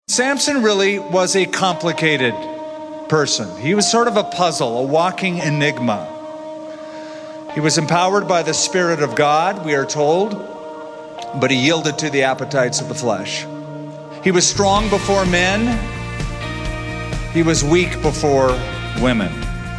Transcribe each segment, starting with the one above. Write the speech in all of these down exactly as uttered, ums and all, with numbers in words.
Samson really was a complicated person. He was sort of a puzzle, a walking enigma. He was empowered by the Spirit of God, we are told, but he yielded to the appetites of the flesh. He was strong before men. He was weak before women.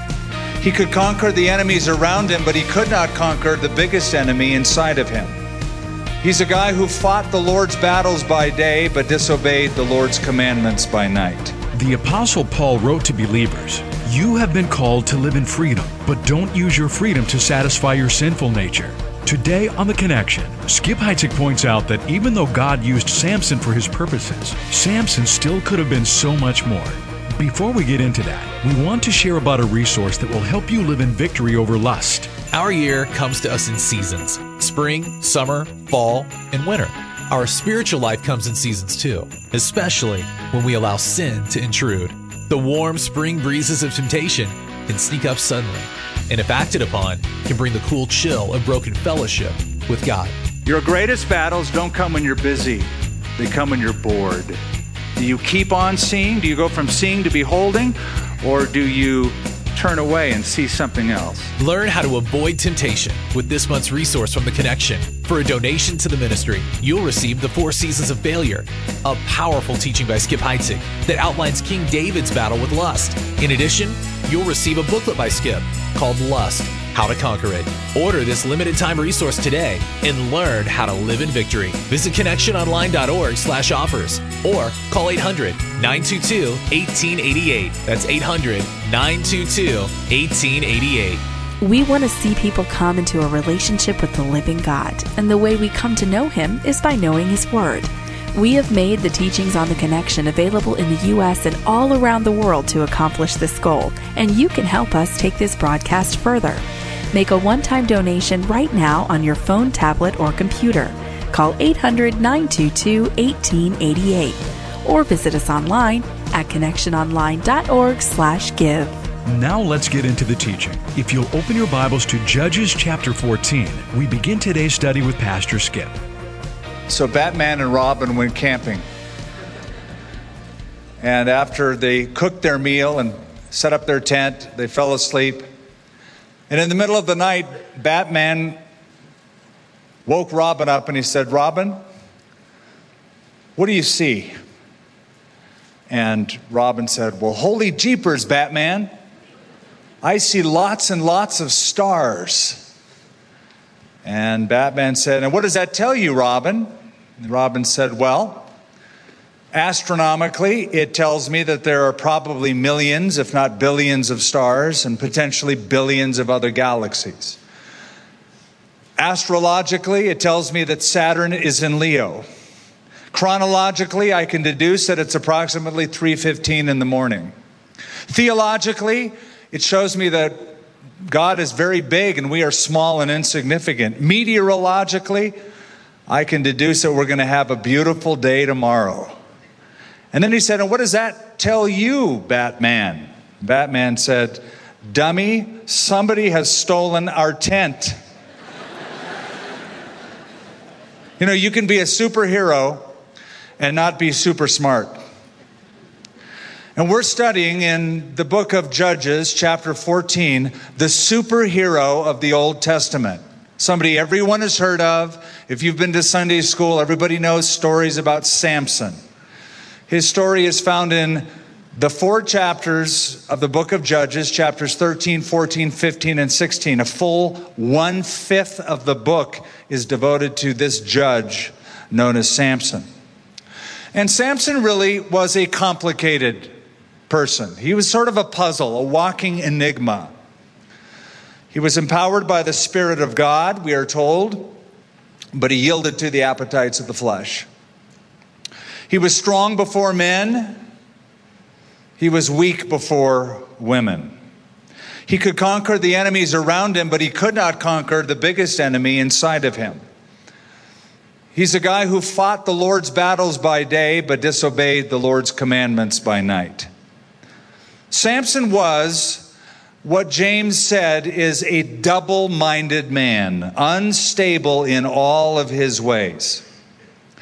He could conquer the enemies around him, but he could not conquer the biggest enemy inside of him. He's a guy who fought the Lord's battles by day, but disobeyed the Lord's commandments by night. The Apostle Paul wrote to believers, "You have been called to live in freedom, but don't use your freedom to satisfy your sinful nature." Today on The Connection, Skip Heitzig points out that even though God used Samson for his purposes, Samson still could have been so much more. Before we get into that, we want to share about a resource that will help you live in victory over lust. Our year comes to us in seasons: spring, summer, fall, and winter. Our spiritual life comes in seasons too, especially when we allow sin to intrude. The warm spring breezes of temptation can sneak up suddenly, and if acted upon, can bring the cool chill of broken fellowship with God. Your greatest battles don't come when you're busy. They come when you're bored. Do you keep on seeing? Do you go from seeing to beholding? Or do you turn away and see something else? Learn how to avoid temptation with this month's resource from The Connection. For a donation to the ministry, you'll receive The Four Seasons of Failure, a powerful teaching by Skip Heitzig that outlines King David's battle with lust. In addition, you'll receive a booklet by Skip called Lust: How to Conquer It. Order this limited time resource today and learn how to live in victory. Visit connectiononline.org slash offers or call eight hundred, nine two two, one eight eight eight. That's eight hundred, nine two two, one eight eight eight. We want to see people come into a relationship with the living God, and the way we come to know Him is by knowing His Word. We have made the teachings on The Connection available in the U S and all around the world to accomplish this goal, and you can help us take this broadcast further. Make a one-time donation right now on your phone, tablet, or computer. Call eight hundred, nine two two, one eight eight eight or visit us online at connectiononline.org slash give. Now let's get into the teaching. If you'll open your Bibles to Judges chapter fourteen, we begin today's study with Pastor Skip. So Batman and Robin went camping. And after they cooked their meal and set up their tent, they fell asleep. And in the middle of the night, Batman woke Robin up and he said, "Robin, what do you see?" And Robin said, "Well, holy jeepers, Batman. I see lots and lots of stars." And Batman said, "And what does that tell you, Robin?" And Robin said, "Well, astronomically, it tells me that there are probably millions, if not billions of stars and potentially billions of other galaxies. Astrologically, it tells me that Saturn is in Leo. Chronologically, I can deduce that it's approximately three fifteen in the morning. Theologically, it shows me that God is very big and we are small and insignificant. Meteorologically, I can deduce that we're going to have a beautiful day tomorrow." And then he said, "And what does that tell you, Batman?" Batman said, "Dummy, somebody has stolen our tent." You know, you can be a superhero and not be super smart. And we're studying in the book of Judges, chapter fourteen, the superhero of the Old Testament. Somebody everyone has heard of. If you've been to Sunday school, everybody knows stories about Samson. His story is found in the four chapters of the book of Judges, chapters thirteen, fourteen, fifteen, and sixteen. A full one-fifth of the book is devoted to this judge known as Samson. And Samson really was a complicated person. He was sort of a puzzle, a walking enigma. He was empowered by the Spirit of God, we are told, but he yielded to the appetites of the flesh. He was strong before men. He was weak before women. He could conquer the enemies around him, but he could not conquer the biggest enemy inside of him. He's a guy who fought the Lord's battles by day, but disobeyed the Lord's commandments by night. Samson was what James said is a double-minded man, unstable in all of his ways.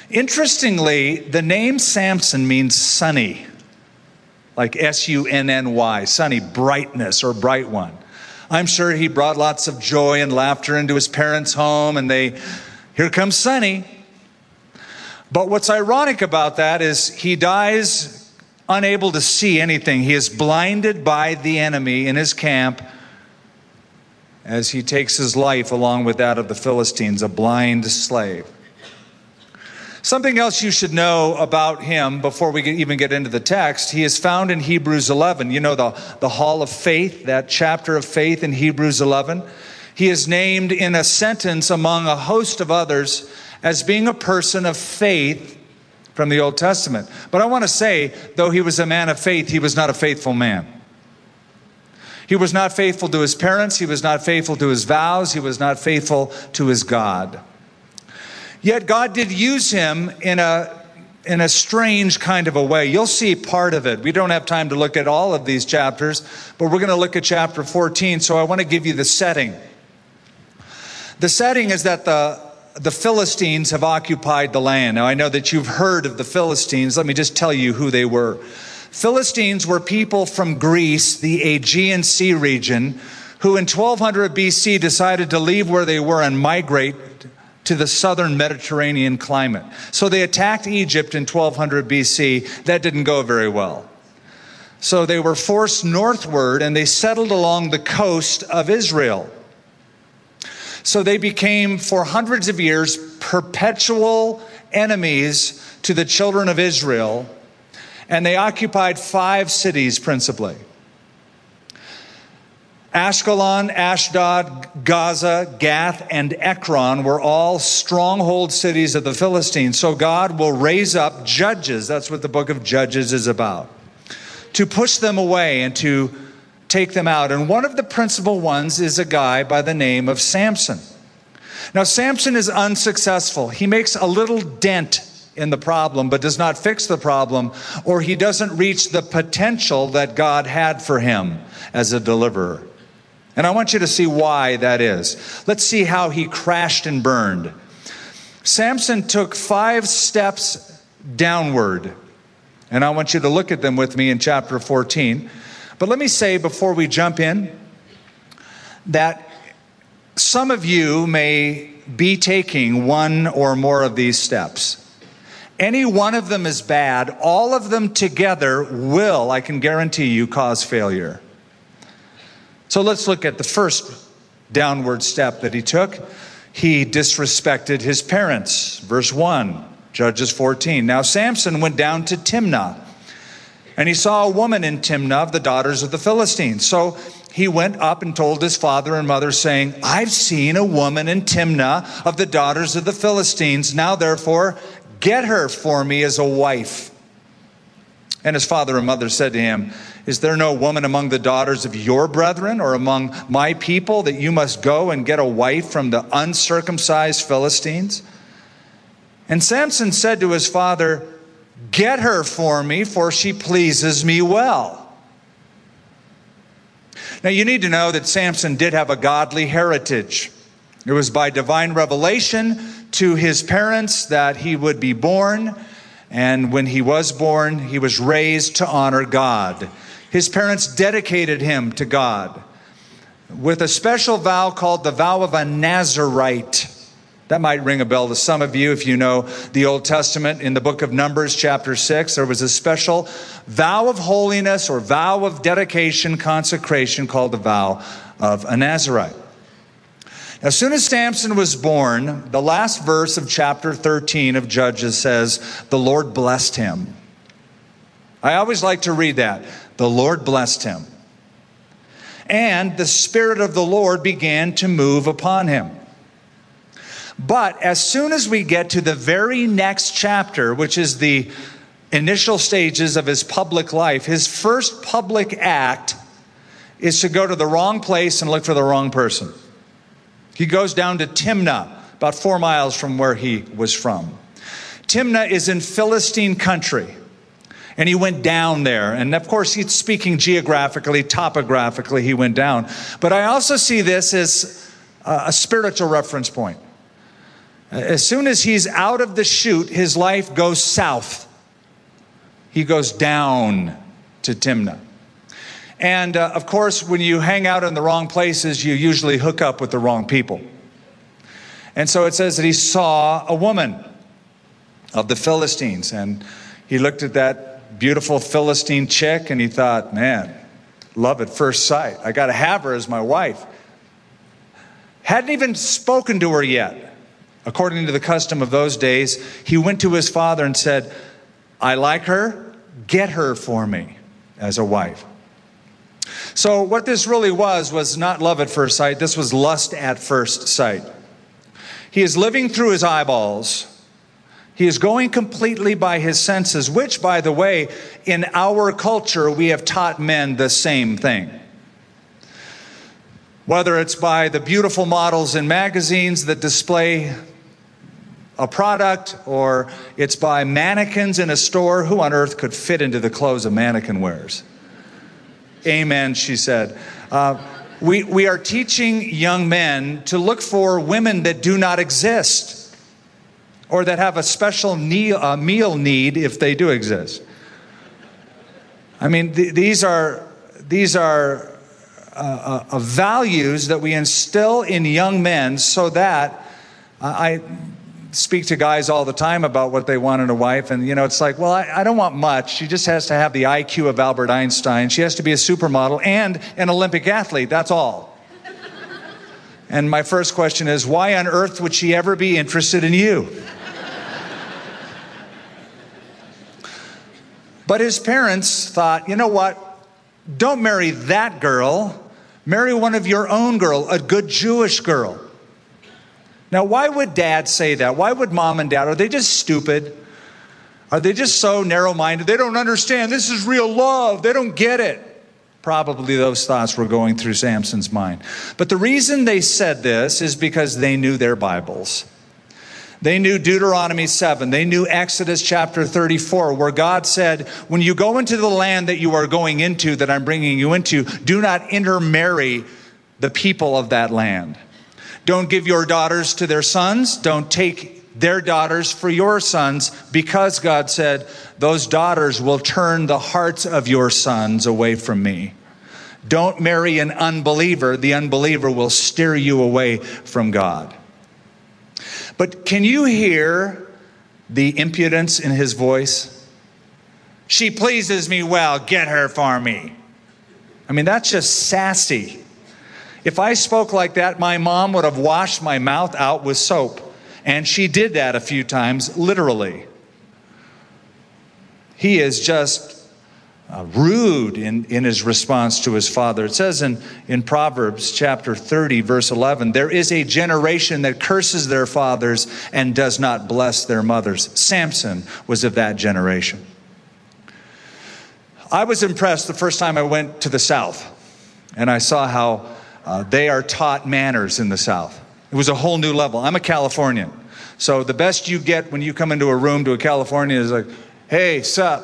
Interestingly, the name Samson means sunny, like S U N N Y, sunny, brightness or bright one. I'm sure he brought lots of joy and laughter into his parents' home, and they, here comes Sonny. But what's ironic about that is he dies unable to see anything. He is blinded by the enemy in his camp as he takes his life along with that of the Philistines, a blind slave. Something else you should know about him before we even get into the text, he is found in Hebrews eleven. You know, the, the hall of faith, that chapter of faith in Hebrews eleven. He is named in a sentence among a host of others as being a person of faith from the Old Testament. But I want to say, though he was a man of faith, he was not a faithful man. He was not faithful to his parents. He was not faithful to his vows. He was not faithful to his God. Yet God did use him in a, in a strange kind of a way. You'll see part of it. We don't have time to look at all of these chapters, but we're going to look at chapter fourteen, so I want to give you the setting. The setting is that the, the Philistines have occupied the land. Now, I know that you've heard of the Philistines. Let me just tell you who they were. Philistines were people from Greece, the Aegean Sea region, who in twelve hundred B C decided to leave where they were and migrate to the southern Mediterranean climate. So they attacked Egypt in twelve hundred B C. That didn't go very well. So they were forced northward and they settled along the coast of Israel. So they became, for hundreds of years, perpetual enemies to the children of Israel. And they occupied five cities principally. Ashkelon, Ashdod, Gaza, Gath, and Ekron were all stronghold cities of the Philistines. So God will raise up judges, that's what the book of Judges is about, to push them away and to take them out. And one of the principal ones is a guy by the name of Samson. Now, Samson is unsuccessful. He makes a little dent in the problem, but does not fix the problem, or he doesn't reach the potential that God had for him as a deliverer. And I want you to see why that is. Let's see how he crashed and burned. Samson took five steps downward. And I want you to look at them with me in chapter fourteen. But let me say before we jump in that some of you may be taking one or more of these steps. Any one of them is bad. All of them together will, I can guarantee you, cause failure. So let's look at the first downward step that he took. He disrespected his parents. Verse one, Judges fourteen. Now Samson went down to Timnah, and he saw a woman in Timnah of the daughters of the Philistines. So he went up and told his father and mother, saying, I've seen a woman in Timnah of the daughters of the Philistines. Now therefore, get her for me as a wife. And his father and mother said to him, is there no woman among the daughters of your brethren or among my people that you must go and get a wife from the uncircumcised Philistines? And Samson said to his father, get her for me, for she pleases me well. Now you need to know that Samson did have a godly heritage. It was by divine revelation to his parents that he would be born. And when he was born, he was raised to honor God. His parents dedicated him to God with a special vow called the vow of a Nazirite. That might ring a bell to some of you if you know the Old Testament. In the book of Numbers, chapter six, there was a special vow of holiness or vow of dedication, consecration called the vow of a Nazirite. As soon as Samson was born, the last verse of chapter thirteen of Judges says, the Lord blessed him. I always like to read that. The Lord blessed him. And the Spirit of the Lord began to move upon him. But as soon as we get to the very next chapter, which is the initial stages of his public life, his first public act is to go to the wrong place and look for the wrong person. He goes down to Timnah, about four miles from where he was from. Timnah is in Philistine country. And he went down there. And of course, he's speaking geographically, topographically, he went down. But I also see this as a spiritual reference point. As soon as he's out of the chute, his life goes south. He goes down to Timnah. And uh, of course, when you hang out in the wrong places, you usually hook up with the wrong people. And so it says that he saw a woman of the Philistines. And he looked at that beautiful Philistine chick and he thought, man, love at first sight. I got to have her as my wife. Hadn't even spoken to her yet. According to the custom of those days, he went to his father and said, I like her, get her for me as a wife. So what this really was, was not love at first sight. This was lust at first sight. He is living through his eyeballs. He is going completely by his senses, which, by the way, in our culture, we have taught men the same thing. Whether it's by the beautiful models in magazines that display a product, or it's by mannequins in a store. Who on earth could fit into the clothes a mannequin wears? Amen, she said. Uh, we, we are teaching young men to look for women that do not exist, or that have a special knee, uh, meal need if they do exist. I mean, th- these are, these are uh, uh, values that we instill in young men so that uh, I... speak to guys all the time about what they want in a wife. And, you know, it's like, well, I, I don't want much. She just has to have the I Q of Albert Einstein. She has to be a supermodel and an Olympic athlete. That's all. And my first question is, why on earth would she ever be interested in you? But his parents thought, you know what? Don't marry that girl. Marry one of your own girl, a good Jewish girl. Now, why would dad say that? Why would mom and dad? Are they just stupid? Are they just so narrow-minded? They don't understand. This is real love. They don't get it. Probably those thoughts were going through Samson's mind. But the reason they said this is because they knew their Bibles. They knew Deuteronomy seven. They knew Exodus chapter thirty-four, where God said, when you go into the land that you are going into, that I'm bringing you into, do not intermarry the people of that land. Don't give your daughters to their sons. Don't take their daughters for your sons, because God said, those daughters will turn the hearts of your sons away from me. Don't marry an unbeliever. The unbeliever will steer you away from God. But can you hear the impudence in his voice? She pleases me well. Get her for me. I mean, that's just sassy. If I spoke like that, my mom would have washed my mouth out with soap. And she did that a few times, literally. He is just uh, rude in, in his response to his father. It says in, in Proverbs chapter thirty, verse eleven, there is a generation that curses their fathers and does not bless their mothers. Samson was of that generation. I was impressed the first time I went to the South, and I saw how Uh, they are taught manners in the South. It was a whole new level. I'm a Californian. So the best you get when you come into a room to a Californian is like, hey, sup?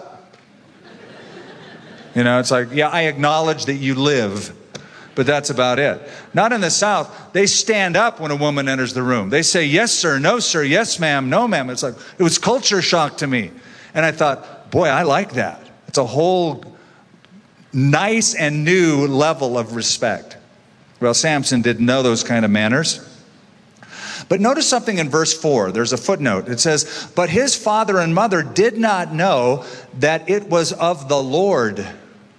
You know, it's like, yeah, I acknowledge that you live, but that's about it. Not in the South. They stand up when a woman enters the room. They say, yes, sir, no, sir, yes, ma'am, no, ma'am. It's like, it was culture shock to me. And I thought, boy, I like that. It's a whole nice and new level of respect. Well, Samson didn't know those kind of manners. But notice something in verse four. There's a footnote. It says, but his father and mother did not know that it was of the Lord,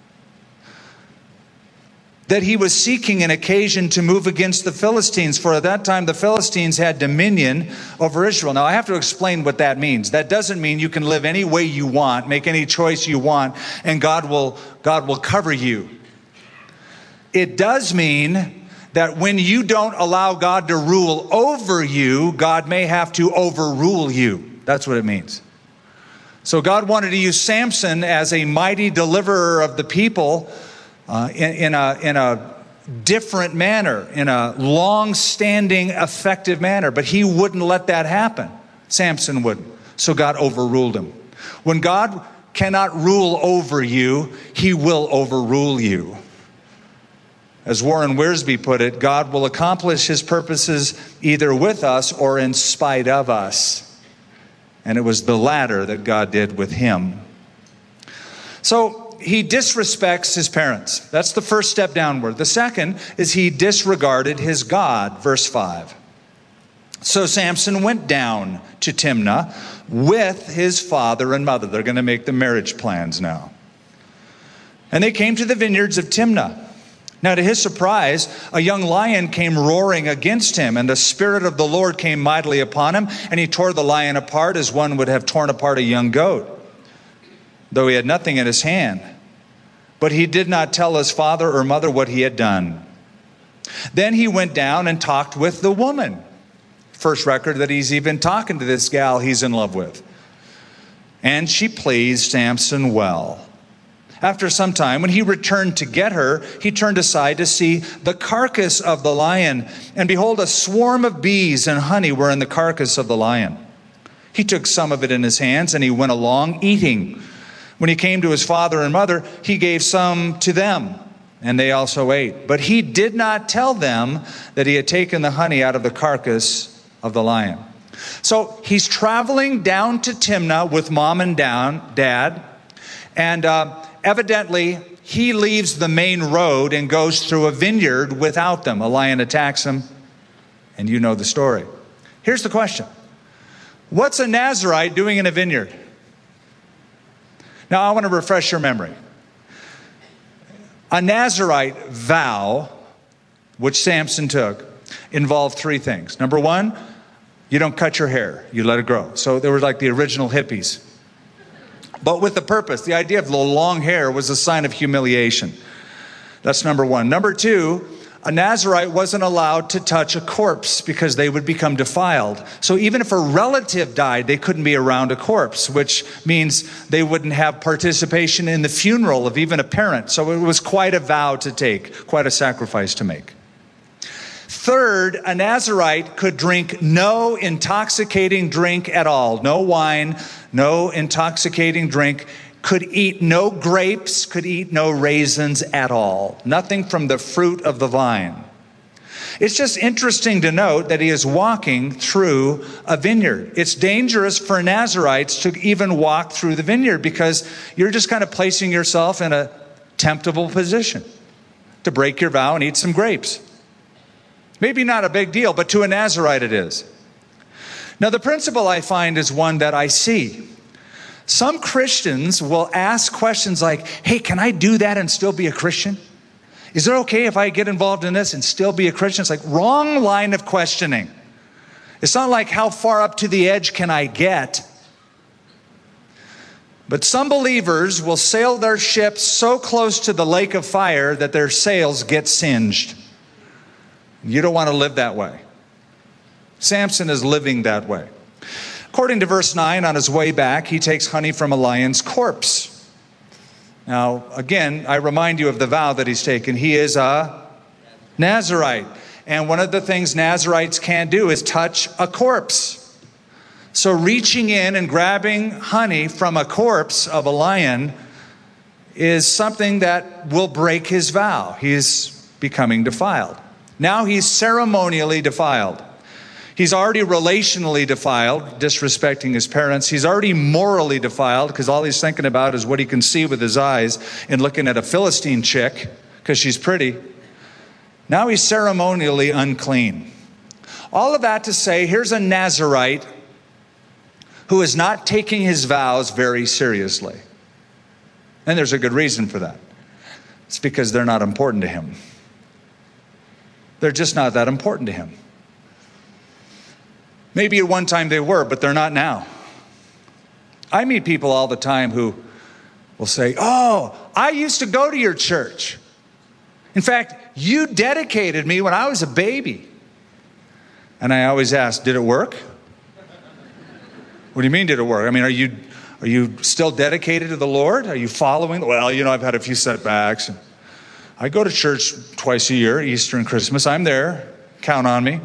that he was seeking an occasion to move against the Philistines. For at that time, the Philistines had dominion over Israel. Now, I have to explain what that means. That doesn't mean you can live any way you want, make any choice you want, and God will, God will cover you. It does mean that when you don't allow God to rule over you, God may have to overrule you. That's what it means. So God wanted to use Samson as a mighty deliverer of the people uh, in, in, a, in a different manner, in a long-standing, effective manner. But he wouldn't let that happen. Samson wouldn't. So God overruled him. When God cannot rule over you, he will overrule you. As Warren Wiersbe put it, God will accomplish his purposes either with us or in spite of us. And it was the latter that God did with him. So he disrespects his parents. That's the first step downward. The second is he disregarded his God. Verse five. So Samson went down to Timnah with his father and mother. They're going to make the marriage plans now. And they came to the vineyards of Timnah. Now, to his surprise, a young lion came roaring against him, and the Spirit of the Lord came mightily upon him, and he tore the lion apart as one would have torn apart a young goat, though he had nothing in his hand. But he did not tell his father or mother what he had done. Then he went down and talked with the woman. First record that he's even talking to this gal he's in love with. And she pleased Samson well. After some time, when he returned to get her, he turned aside to see the carcass of the lion. And behold, a swarm of bees and honey were in the carcass of the lion. He took some of it in his hands, and he went along eating. When he came to his father and mother, he gave some to them, and they also ate. But he did not tell them that he had taken the honey out of the carcass of the lion. So he's traveling down to Timnah with mom and down, dad, and uh, evidently he leaves the main road and goes through a vineyard without them. A lion attacks him, and you know the story. Here's the question. What's a Nazirite doing in a vineyard? Now I want to refresh your memory. A Nazirite vow, which Samson took, involved three things. Number one, you don't cut your hair. You let it grow. So they were like the original hippies. But with the purpose. The idea of the long hair was a sign of humiliation. That's number one. Number two, a Nazirite wasn't allowed to touch a corpse because they would become defiled. So even if a relative died, they couldn't be around a corpse, which means they wouldn't have participation in the funeral of even a parent. So it was quite a vow to take, quite a sacrifice to make. Third, a Nazirite could drink no intoxicating drink at all. No wine, no intoxicating drink. Could eat no grapes, could eat no raisins at all. Nothing from the fruit of the vine. It's just interesting to note that he is walking through a vineyard. It's dangerous for Nazirites to even walk through the vineyard because you're just kind of placing yourself in a temptable position to break your vow and eat some grapes. Maybe not a big deal, but to a Nazirite it is. Now the principle I find is one that I see. Some Christians will ask questions like, hey, can I do that and still be a Christian? Is it okay if I get involved in this and still be a Christian? It's like wrong line of questioning. It's not like how far up to the edge can I get? But some believers will sail their ships so close to the lake of fire that their sails get singed. You don't want to live that way. Samson is living that way. According to verse nine, on his way back, he takes honey from a lion's corpse. Now, again, I remind you of the vow that he's taken. He is a Nazirite. And one of the things Nazirites can't do is touch a corpse. So reaching in and grabbing honey from a corpse of a lion is something that will break his vow. He's becoming defiled. Now he's ceremonially defiled. He's already relationally defiled, disrespecting his parents. He's already morally defiled because all he's thinking about is what he can see with his eyes and looking at a Philistine chick because she's pretty. Now he's ceremonially unclean. All of that to say, here's a Nazirite who is not taking his vows very seriously. And there's a good reason for that. It's because they're not important to him. They're just not that important to him. Maybe at one time they were, but they're not now. I meet people all the time who will say, oh, I used to go to your church. In fact, you dedicated me when I was a baby. And I always ask, did it work? What do you mean, did it work? I mean, are you are you still dedicated to the Lord? Are you following? Well, you know, I've had a few setbacks. I go to church twice a year, Easter and Christmas. I'm there. Count on me.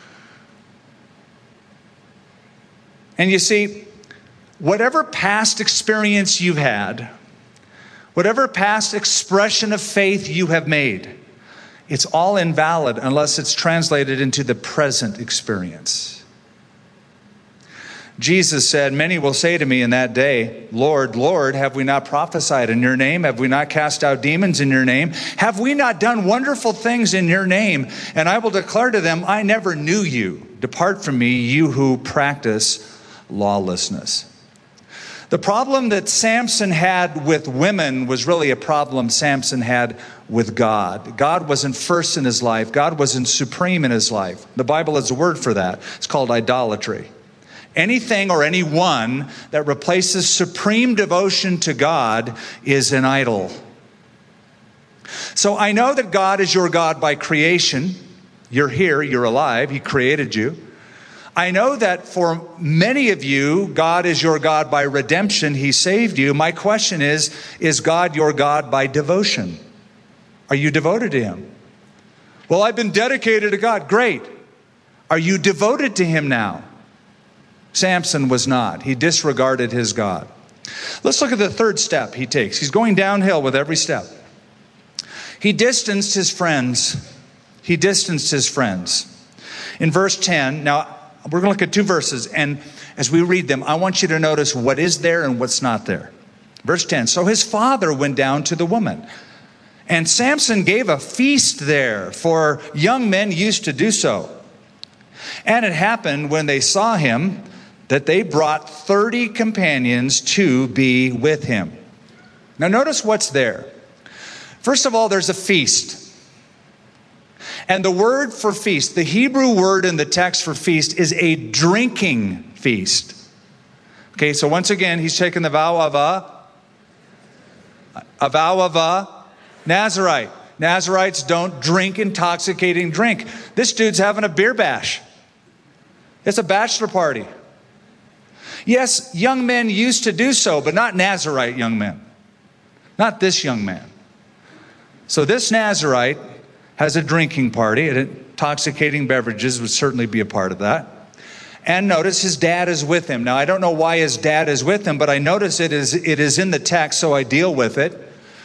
And you see, whatever past experience you've had, whatever past expression of faith you have made, it's all invalid unless it's translated into the present experience. Jesus said, many will say to me in that day, Lord, Lord, have we not prophesied in your name? Have we not cast out demons in your name? Have we not done wonderful things in your name? And I will declare to them, I never knew you. Depart from me, you who practice lawlessness. The problem that Samson had with women was really a problem Samson had with God. God wasn't first in his life. God wasn't supreme in his life. The Bible has a word for that. It's called idolatry. Anything or anyone that replaces supreme devotion to God is an idol. So I know that God is your God by creation. You're here, you're alive, He created you. I know that for many of you, God is your God by redemption. He saved you. My question is, is God your God by devotion? Are you devoted to Him? Well, I've been dedicated to God. Great. Are you devoted to Him now? Samson was not. He disregarded his God. Let's look at the third step he takes. He's going downhill with every step. He distanced his friends. He distanced his friends. In verse ten, now we're going to look at two verses, and as we read them, I want you to notice what is there and what's not there. Verse ten, so his father went down to the woman, and Samson gave a feast there, for young men used to do so. And it happened when they saw him that they brought thirty companions to be with him. Now notice what's there. First of all, there's a feast. And the word for feast, the Hebrew word in the text for feast, is a drinking feast. Okay, so once again, he's taken the vow of a, a vow of a Nazirite. Nazirites don't drink intoxicating drink. This dude's having a beer bash. It's a bachelor party. Yes, young men used to do so, but not Nazirite young men. Not this young man. So this Nazirite has a drinking party, and intoxicating beverages would certainly be a part of that. And notice his dad is with him. Now, I don't know why his dad is with him, but I notice it is, it is in the text, so I deal with it.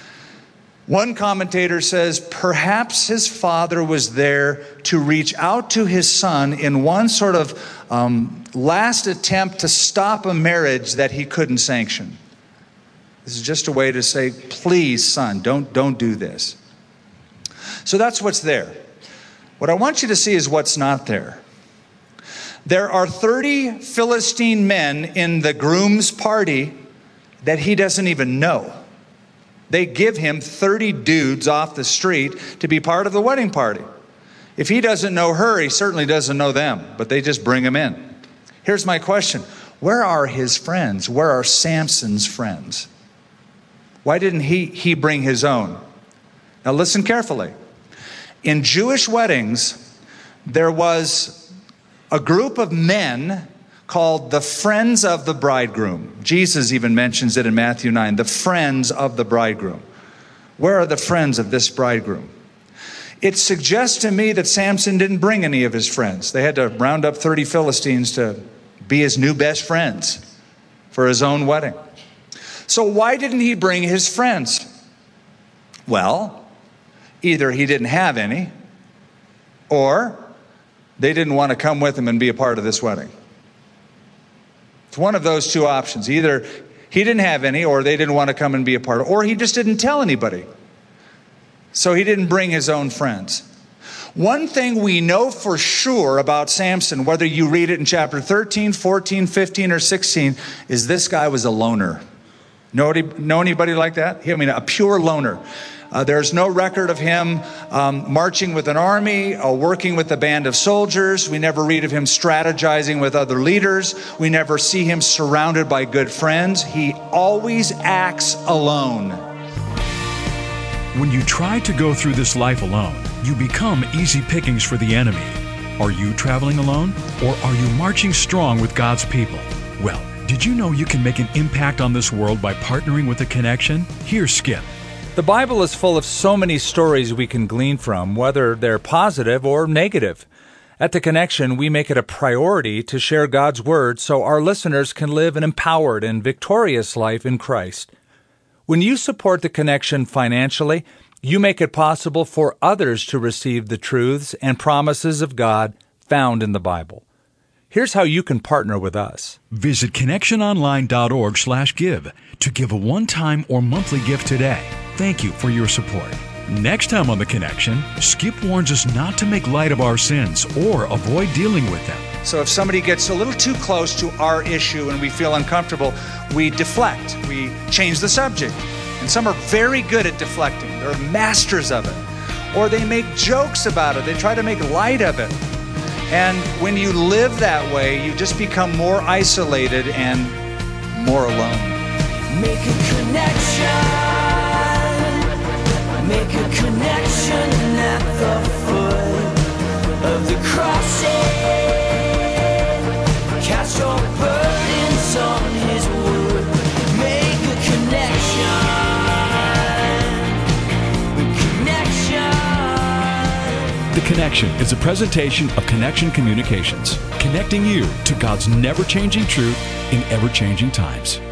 One commentator says, perhaps his father was there to reach out to his son in one sort of um, last attempt to stop a marriage that he couldn't sanction. This is just a way to say, please, son, don't, don't do this. So that's what's there. What I want you to see is what's not there. There are thirty Philistine men in the groom's party that he doesn't even know. They give him thirty dudes off the street to be part of the wedding party. If he doesn't know her, he certainly doesn't know them, but they just bring him in. Here's my question. Where are his friends? Where are Samson's friends? Why didn't he, he bring his own? Now listen carefully. In Jewish weddings, there was a group of men called the friends of the bridegroom. Jesus even mentions it in Matthew nine, the friends of the bridegroom. Where are the friends of this bridegroom? It suggests to me that Samson didn't bring any of his friends. They had to round up thirty Philistines to be his new best friends for his own wedding. So why didn't he bring his friends? Well, either he didn't have any, or they didn't want to come with him and be a part of this wedding. It's one of those two options. Either he didn't have any, or they didn't want to come and be a part of it, or he just didn't tell anybody. So he didn't bring his own friends. One thing we know for sure about Samson, whether you read it in chapter thirteen, fourteen, fifteen, or sixteen, is this guy was a loner. Know, know anybody like that? I mean, a pure loner. Uh, there's no record of him um, marching with an army or working with a band of soldiers. We never read of him strategizing with other leaders. We never see him surrounded by good friends. He always acts alone. When you try to go through this life alone, you become easy pickings for the enemy. Are you traveling alone, or are you marching strong with God's people? Well, did you know you can make an impact on this world by partnering with a connection? Here's Skip. The Bible is full of so many stories we can glean from, whether they're positive or negative. At The Connection, we make it a priority to share God's Word so our listeners can live an empowered and victorious life in Christ. When you support The Connection financially, You make it possible for others to receive the truths and promises of God found in the Bible. Here's how you can partner with us. Visit connectiononline.org slash give to give a one-time or monthly gift today. Thank you for your support. Next time on The Connection, Skip warns us not to make light of our sins or avoid dealing with them. So if somebody gets a little too close to our issue and we feel uncomfortable, we deflect. We change the subject. And some are very good at deflecting. They're masters of it. Or they make jokes about it. They try to make light of it. And when you live that way, you just become more isolated and more alone. Make a connection. Make a connection at the foot of the cross. Cast your burdens on His wood. Make a connection. The Connection is a presentation of Connection Communications, connecting you to God's never-changing truth in ever-changing times.